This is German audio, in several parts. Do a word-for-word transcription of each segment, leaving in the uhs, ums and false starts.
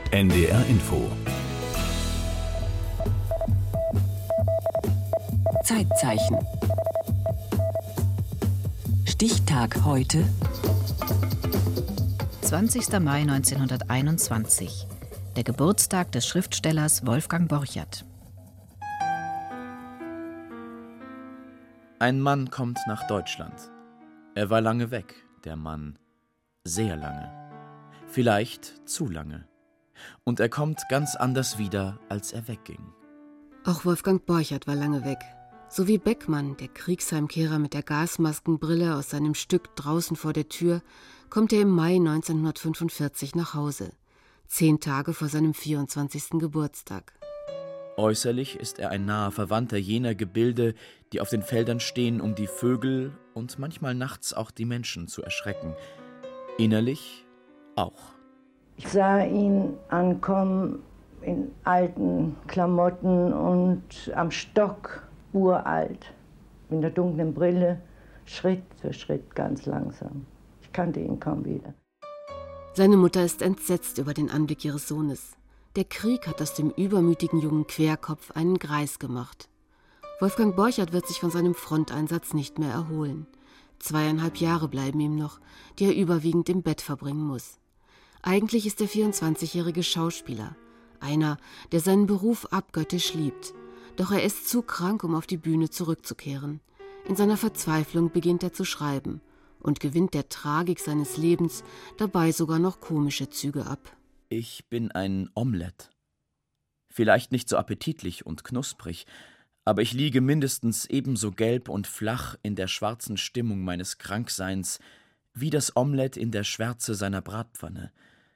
N D R Info. Zeitzeichen. Stichtag heute. zwanzigster Mai neunzehnhunderteinundzwanzig. Der Geburtstag des Schriftstellers Wolfgang Borchert. Ein Mann kommt nach Deutschland. Er war lange weg, der Mann. Sehr lange. Vielleicht zu lange. Und er kommt ganz anders wieder, als er wegging. Auch Wolfgang Borchert war lange weg. So wie Beckmann, der Kriegsheimkehrer mit der Gasmaskenbrille aus seinem Stück Draußen vor der Tür, kommt er im Mai neunzehnhundertfünfundvierzig nach Hause. Zehn Tage vor seinem vierundzwanzigsten Geburtstag. Äußerlich ist er ein naher Verwandter jener Gebilde, die auf den Feldern stehen, um die Vögel und manchmal nachts auch die Menschen zu erschrecken. Innerlich auch. Ich sah ihn ankommen in alten Klamotten und am Stock, uralt, mit der dunklen Brille, Schritt für Schritt, ganz langsam. Ich kannte ihn kaum wieder. Seine Mutter ist entsetzt über den Anblick ihres Sohnes. Der Krieg hat aus dem übermütigen jungen Querkopf einen Greis gemacht. Wolfgang Borchert wird sich von seinem Fronteinsatz nicht mehr erholen. Zweieinhalb Jahre bleiben ihm noch, die er überwiegend im Bett verbringen muss. Eigentlich ist der vierundzwanzigjährige Schauspieler, einer, der seinen Beruf abgöttisch liebt. Doch er ist zu krank, um auf die Bühne zurückzukehren. In seiner Verzweiflung beginnt er zu schreiben und gewinnt der Tragik seines Lebens dabei sogar noch komische Züge ab. Ich bin ein Omelett. Vielleicht nicht so appetitlich und knusprig, aber ich liege mindestens ebenso gelb und flach in der schwarzen Stimmung meines Krankseins wie das Omelett in der Schwärze seiner Bratpfanne.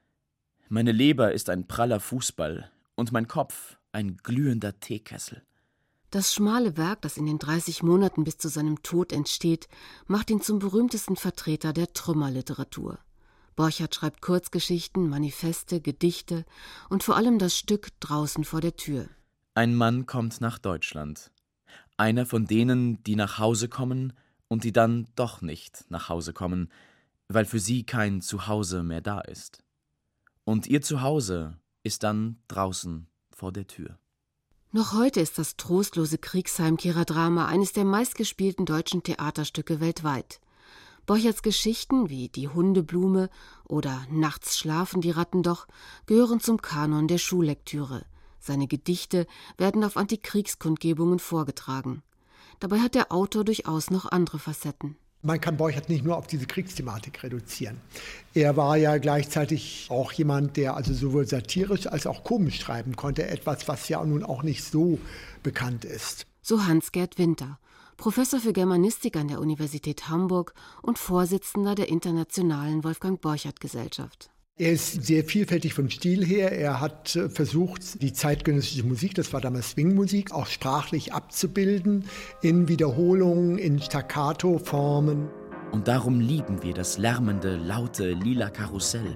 Meine Leber ist ein praller Fußball und mein Kopf ein glühender Teekessel. Das schmale Werk, das in den dreißig Monaten bis zu seinem Tod entsteht, macht ihn zum berühmtesten Vertreter der Trümmerliteratur. Borchert schreibt Kurzgeschichten, Manifeste, Gedichte und vor allem das Stück Draußen vor der Tür. Ein Mann kommt nach Deutschland. Einer von denen, die nach Hause kommen und die dann doch nicht nach Hause kommen, weil für sie kein Zuhause mehr da ist. Und ihr Zuhause ist dann draußen vor der Tür. Noch heute ist das trostlose Kriegsheimkehrerdrama eines der meistgespielten deutschen Theaterstücke weltweit. Borcherts Geschichten wie Die Hundeblume oder Nachts schlafen die Ratten doch gehören zum Kanon der Schullektüre. Seine Gedichte werden auf Antikriegskundgebungen vorgetragen. Dabei hat der Autor durchaus noch andere Facetten. Man kann Borchert nicht nur auf diese Kriegsthematik reduzieren. Er war ja gleichzeitig auch jemand, der also sowohl satirisch als auch komisch schreiben konnte. Etwas, was ja nun auch nicht so bekannt ist. So Hans-Gerd Winter, Professor für Germanistik an der Universität Hamburg und Vorsitzender der Internationalen Wolfgang-Borchert-Gesellschaft. Er ist sehr vielfältig vom Stil her. Er hat versucht, die zeitgenössische Musik, das war damals Swingmusik, auch sprachlich abzubilden, in Wiederholungen, in Staccato-Formen. Und darum lieben wir das lärmende, laute, lila Karussell,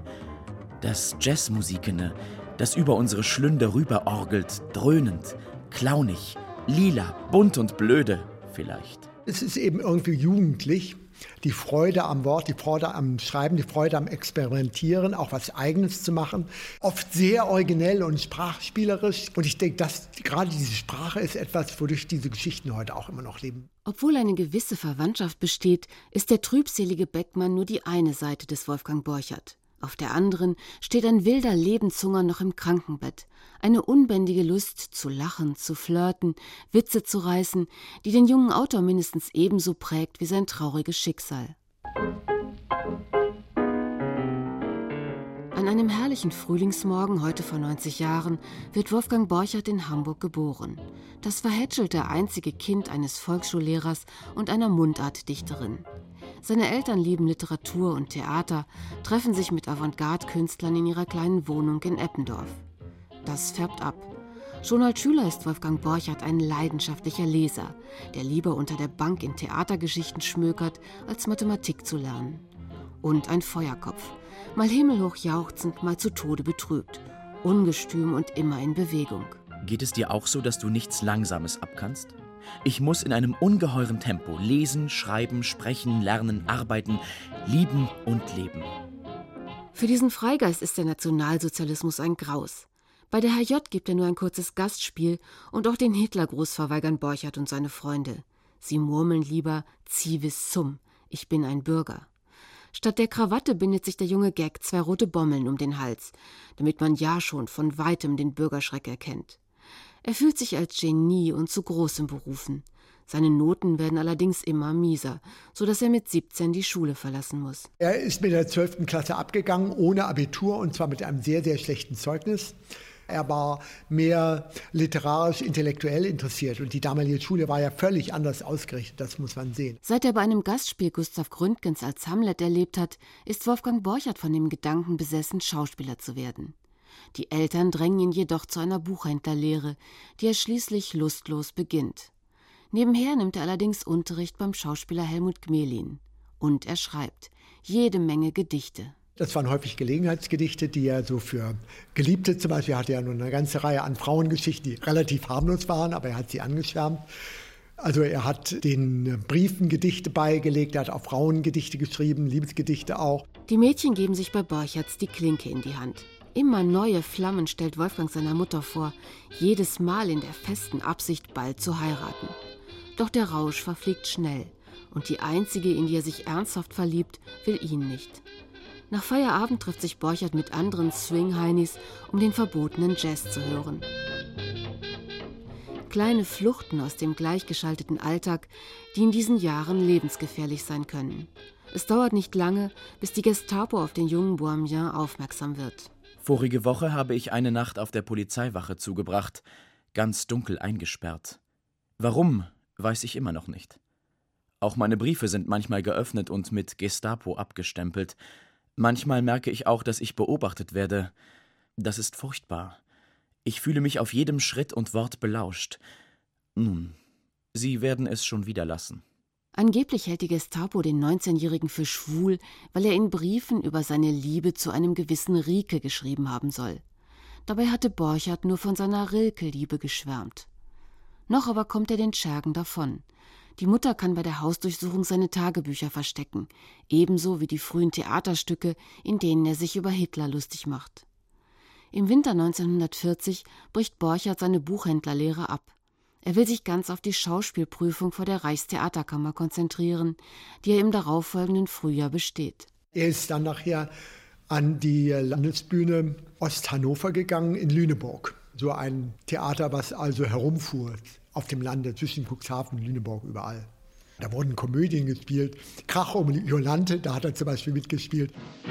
das Jazzmusikene, das über unsere Schlünder rüberorgelt, dröhnend, clownig, lila, bunt und blöde vielleicht. Es ist eben irgendwie jugendlich. Die Freude am Wort, die Freude am Schreiben, die Freude am Experimentieren, auch was Eigenes zu machen. Oft sehr originell und sprachspielerisch. Und ich denke, dass gerade diese Sprache ist etwas, wodurch diese Geschichten heute auch immer noch leben. Obwohl eine gewisse Verwandtschaft besteht, ist der trübselige Beckmann nur die eine Seite des Wolfgang Borchert. Auf der anderen steht ein wilder Lebenshunger noch im Krankenbett. Eine unbändige Lust zu lachen, zu flirten, Witze zu reißen, die den jungen Autor mindestens ebenso prägt wie sein trauriges Schicksal. An einem herrlichen Frühlingsmorgen, heute vor neunzig Jahren, wird Wolfgang Borchert in Hamburg geboren. Das verhätschelte einzige Kind eines Volksschullehrers und einer Mundartdichterin. Seine Eltern lieben Literatur und Theater, treffen sich mit Avantgarde-Künstlern in ihrer kleinen Wohnung in Eppendorf. Das färbt ab. Schon als Schüler ist Wolfgang Borchert ein leidenschaftlicher Leser, der lieber unter der Bank in Theatergeschichten schmökert, als Mathematik zu lernen. Und ein Feuerkopf, mal himmelhoch jauchzend, mal zu Tode betrübt, ungestüm und immer in Bewegung. Geht es dir auch so, dass du nichts Langsames abkannst? Ich muss in einem ungeheuren Tempo lesen, schreiben, sprechen, lernen, arbeiten, lieben und leben. Für diesen Freigeist ist der Nationalsozialismus ein Graus. Bei der H J gibt er nur ein kurzes Gastspiel und auch den Hitlergruß verweigern Borchardt und seine Freunde. Sie murmeln lieber Civis sum, ich bin ein Bürger. Statt der Krawatte bindet sich der junge Gag zwei rote Bommeln um den Hals, damit man ja schon von weitem den Bürgerschreck erkennt. Er fühlt sich als Genie und zu Großem berufen. Seine Noten werden allerdings immer mieser, sodass er mit siebzehn die Schule verlassen muss. Er ist mit der zwölften Klasse abgegangen, ohne Abitur, und zwar mit einem sehr, sehr schlechten Zeugnis. Er war mehr literarisch, intellektuell interessiert und die damalige Schule war ja völlig anders ausgerichtet, das muss man sehen. Seit er bei einem Gastspiel Gustav Gründgens als Hamlet erlebt hat, ist Wolfgang Borchardt von dem Gedanken besessen, Schauspieler zu werden. Die Eltern drängen ihn jedoch zu einer Buchhändlerlehre, die er schließlich lustlos beginnt. Nebenher nimmt er allerdings Unterricht beim Schauspieler Helmut Gmelin. Und er schreibt jede Menge Gedichte. Das waren häufig Gelegenheitsgedichte, die er so für Geliebte, zum Beispiel hatte er nur eine ganze Reihe an Frauengeschichten, die relativ harmlos waren, aber er hat sie angeschwärmt. Also er hat den Briefen Gedichte beigelegt, er hat auch Frauengedichte geschrieben, Liebesgedichte auch. Die Mädchen geben sich bei Borchardt die Klinke in die Hand. Immer neue Flammen stellt Wolfgang seiner Mutter vor, jedes Mal in der festen Absicht, bald zu heiraten. Doch der Rausch verfliegt schnell und die einzige, in die er sich ernsthaft verliebt, will ihn nicht. Nach Feierabend trifft sich Borchardt mit anderen Swing-Heinis, um den verbotenen Jazz zu hören. Kleine Fluchten aus dem gleichgeschalteten Alltag, die in diesen Jahren lebensgefährlich sein können. Es dauert nicht lange, bis die Gestapo auf den jungen Bohemien aufmerksam wird. Vorige Woche habe ich eine Nacht auf der Polizeiwache zugebracht, ganz dunkel eingesperrt. Warum, weiß ich immer noch nicht. Auch meine Briefe sind manchmal geöffnet und mit Gestapo abgestempelt. Manchmal merke ich auch, dass ich beobachtet werde. Das ist furchtbar. Ich fühle mich auf jedem Schritt und Wort belauscht. Nun, sie werden es schon wieder lassen. Angeblich hält die Gestapo den neunzehnjährigen für schwul, weil er in Briefen über seine Liebe zu einem gewissen Rieke geschrieben haben soll. Dabei hatte Borchardt nur von seiner Rilke-Liebe geschwärmt. Noch aber kommt er den Schergen davon. Die Mutter kann bei der Hausdurchsuchung seine Tagebücher verstecken, ebenso wie die frühen Theaterstücke, in denen er sich über Hitler lustig macht. Im Winter neunzehnhundertvierzig bricht Borchardt seine Buchhändlerlehre ab. Er will sich ganz auf die Schauspielprüfung vor der Reichstheaterkammer konzentrieren, die er im darauffolgenden Frühjahr besteht. Er ist dann nachher an die Landesbühne Osthannover gegangen in Lüneburg. So ein Theater, was also herumfuhr auf dem Lande zwischen Cuxhaven und Lüneburg überall. Da wurden Komödien gespielt. Krach um Jolante, da hat er zum Beispiel mitgespielt.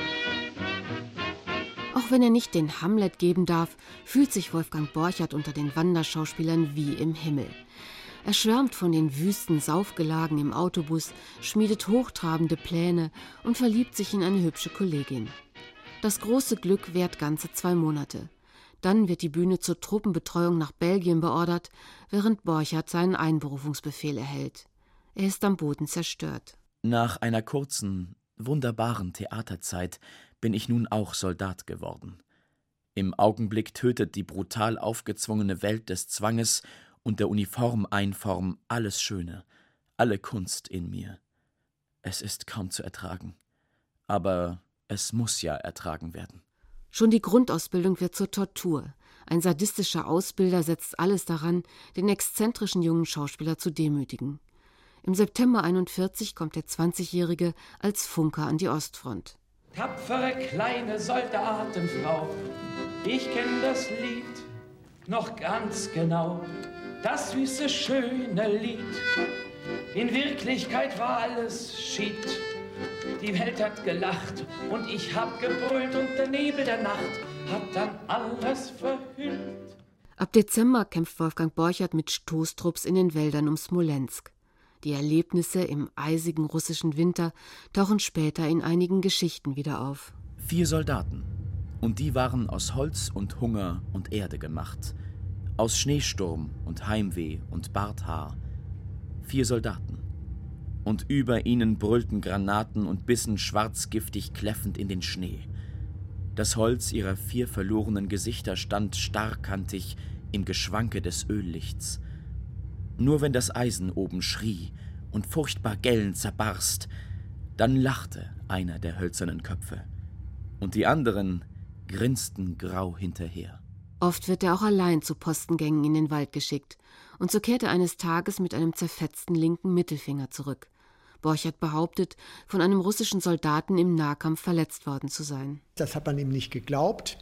Auch wenn er nicht den Hamlet geben darf, fühlt sich Wolfgang Borchardt unter den Wanderschauspielern wie im Himmel. Er schwärmt von den wüsten Saufgelagen im Autobus, schmiedet hochtrabende Pläne und verliebt sich in eine hübsche Kollegin. Das große Glück währt ganze zwei Monate. Dann wird die Bühne zur Truppenbetreuung nach Belgien beordert, während Borchardt seinen Einberufungsbefehl erhält. Er ist am Boden zerstört. Nach einer kurzen, wunderbaren Theaterzeit bin ich nun auch Soldat geworden. Im Augenblick tötet die brutal aufgezwungene Welt des Zwanges und der Uniformeinform alles Schöne, alle Kunst in mir. Es ist kaum zu ertragen. Aber es muss ja ertragen werden. Schon die Grundausbildung wird zur Tortur. Ein sadistischer Ausbilder setzt alles daran, den exzentrischen jungen Schauspieler zu demütigen. Im September einundvierzig kommt der zwanzigjährige als Funker an die Ostfront. Tapfere kleine Soldatenfrau, ich kenn das Lied noch ganz genau. Das süße, schöne Lied, in Wirklichkeit war alles Schied. Die Welt hat gelacht und ich hab gebrüllt und der Nebel der Nacht hat dann alles verhüllt. Ab Dezember kämpft Wolfgang Borchardt mit Stoßtrupps in den Wäldern um Smolensk. Die Erlebnisse im eisigen russischen Winter tauchen später in einigen Geschichten wieder auf. Vier Soldaten. Und die waren aus Holz und Hunger und Erde gemacht. Aus Schneesturm und Heimweh und Barthaar. Vier Soldaten. Und über ihnen brüllten Granaten und bissen schwarzgiftig kläffend in den Schnee. Das Holz ihrer vier verlorenen Gesichter stand starrkantig im Geschwanke des Öllichts. Nur wenn das Eisen oben schrie und furchtbar gellend zerbarst, dann lachte einer der hölzernen Köpfe. und die anderen grinsten grau hinterher. Oft wird er auch allein zu Postengängen in den Wald geschickt, und so kehrt er eines Tages mit einem zerfetzten linken Mittelfinger zurück. Borchardt behauptet, von einem russischen Soldaten im Nahkampf verletzt worden zu sein. Das hat man ihm nicht geglaubt.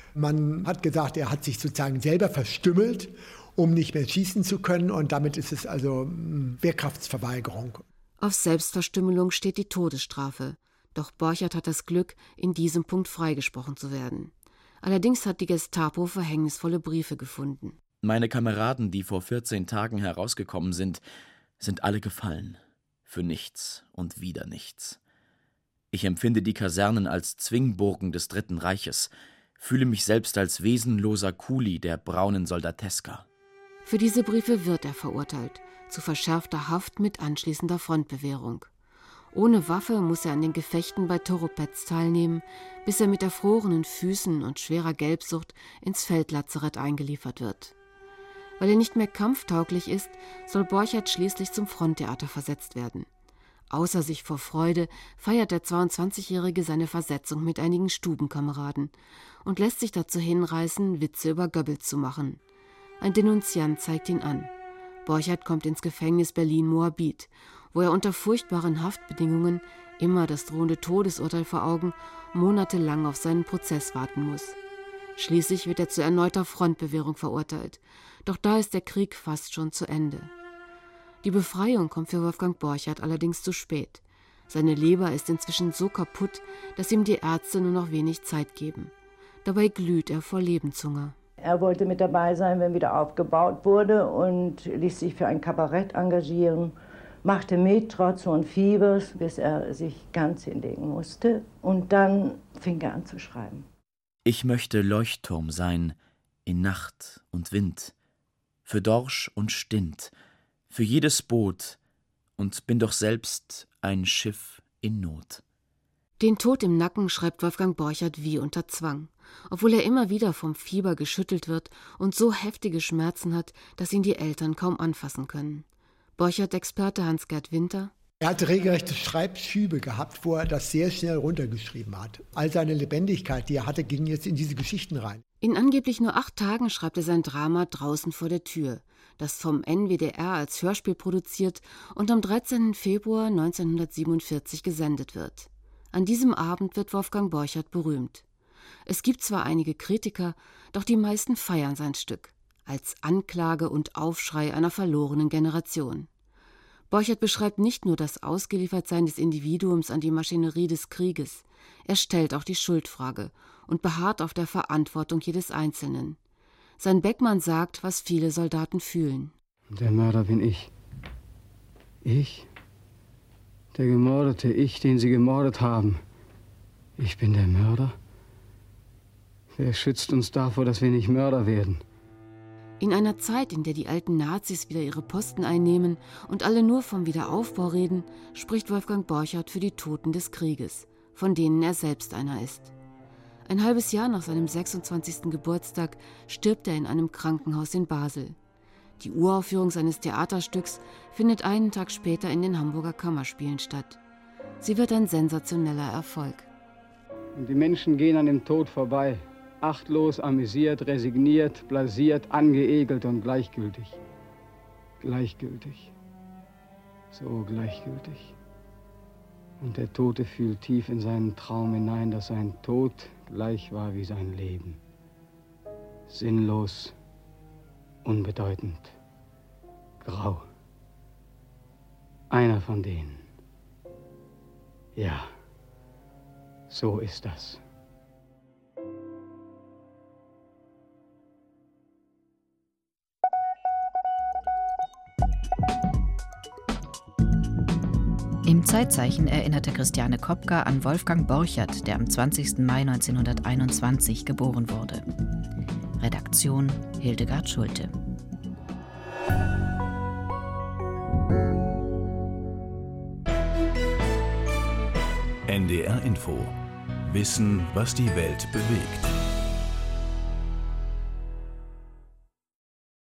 Man hat gesagt, er hat sich sozusagen selber verstümmelt, um nicht mehr schießen zu können, und damit ist es also Wehrkraftsverweigerung. Auf Selbstverstümmelung steht die Todesstrafe. Doch Borchardt hat das Glück, in diesem Punkt freigesprochen zu werden. Allerdings hat die Gestapo verhängnisvolle Briefe gefunden. Meine Kameraden, die vor vierzehn Tagen herausgekommen sind, sind alle gefallen. Für nichts und wieder nichts. Ich empfinde die Kasernen als Zwingburgen des Dritten Reiches, fühle mich selbst als wesenloser Kuli der braunen Soldateska. Für diese Briefe wird er verurteilt, zu verschärfter Haft mit anschließender Frontbewährung. Ohne Waffe muss er an den Gefechten bei Toropetz teilnehmen, bis er mit erfrorenen Füßen und schwerer Gelbsucht ins Feldlazarett eingeliefert wird. Weil er nicht mehr kampftauglich ist, soll Borchardt schließlich zum Fronttheater versetzt werden. Außer sich vor Freude feiert der zweiundzwanzigjährige seine Versetzung mit einigen Stubenkameraden und lässt sich dazu hinreißen, Witze über Goebbels zu machen. Ein Denunziant zeigt ihn an. Borchardt kommt ins Gefängnis Berlin-Moabit, wo er unter furchtbaren Haftbedingungen, immer das drohende Todesurteil vor Augen, monatelang auf seinen Prozess warten muss. Schließlich wird er zu erneuter Frontbewährung verurteilt. Doch da ist der Krieg fast schon zu Ende. Die Befreiung kommt für Wolfgang Borchardt allerdings zu spät. Seine Leber ist inzwischen so kaputt, dass ihm die Ärzte nur noch wenig Zeit geben. Dabei glüht er vor Lebenshunger. Er wollte mit dabei sein, wenn wieder aufgebaut wurde, und ließ sich für ein Kabarett engagieren, machte mit trotz hohen Fiebers, bis er sich ganz hinlegen musste. Und dann fing er an zu schreiben. Ich möchte Leuchtturm sein in Nacht und Wind, für Dorsch und Stint, für jedes Boot, und bin doch selbst ein Schiff in Not. Den Tod im Nacken schreibt Wolfgang Borchardt wie unter Zwang, obwohl er immer wieder vom Fieber geschüttelt wird und so heftige Schmerzen hat, dass ihn die Eltern kaum anfassen können. Borchardt-Experte Hans-Gerd Winter: Er hatte regelrechte Schreibschübe gehabt, wo er das sehr schnell runtergeschrieben hat. All seine Lebendigkeit, die er hatte, ging jetzt in diese Geschichten rein. In angeblich nur acht Tagen schreibt er sein Drama Draußen vor der Tür, das vom N W D R als Hörspiel produziert und am dreizehnten Februar neunzehnhundertsiebenundvierzig gesendet wird. An diesem Abend wird Wolfgang Borchardt berühmt. Es gibt zwar einige Kritiker, doch die meisten feiern sein Stück, als Anklage und Aufschrei einer verlorenen Generation. Borchardt beschreibt nicht nur das Ausgeliefertsein des Individuums an die Maschinerie des Krieges, er stellt auch die Schuldfrage und beharrt auf der Verantwortung jedes Einzelnen. Sein Beckmann sagt, was viele Soldaten fühlen. Der Mörder bin ich. Ich? Der Gemordete, ich, den sie gemordet haben. Ich bin der Mörder? Wer schützt uns davor, dass wir nicht Mörder werden? In einer Zeit, in der die alten Nazis wieder ihre Posten einnehmen und alle nur vom Wiederaufbau reden, spricht Wolfgang Borchardt für die Toten des Krieges, von denen er selbst einer ist. Ein halbes Jahr nach seinem sechsundzwanzigsten Geburtstag stirbt er in einem Krankenhaus in Basel. Die Uraufführung seines Theaterstücks findet einen Tag später in den Hamburger Kammerspielen statt. Sie wird ein sensationeller Erfolg. Und die Menschen gehen an dem Tod vorbei. Achtlos, amüsiert, resigniert, blasiert, angeekelt und gleichgültig. Gleichgültig. So gleichgültig. Und der Tote fühlt tief in seinen Traum hinein, dass sein Tod gleich war wie sein Leben. Sinnlos, unbedeutend, grau. Einer von denen. Ja, so ist das. Im Zeitzeichen erinnerte Christiane Kopka an Wolfgang Borchardt, der am zwanzigsten Mai neunzehnhunderteinundzwanzig geboren wurde. Redaktion Hildegard Schulte. N D R Info. Wissen, was die Welt bewegt.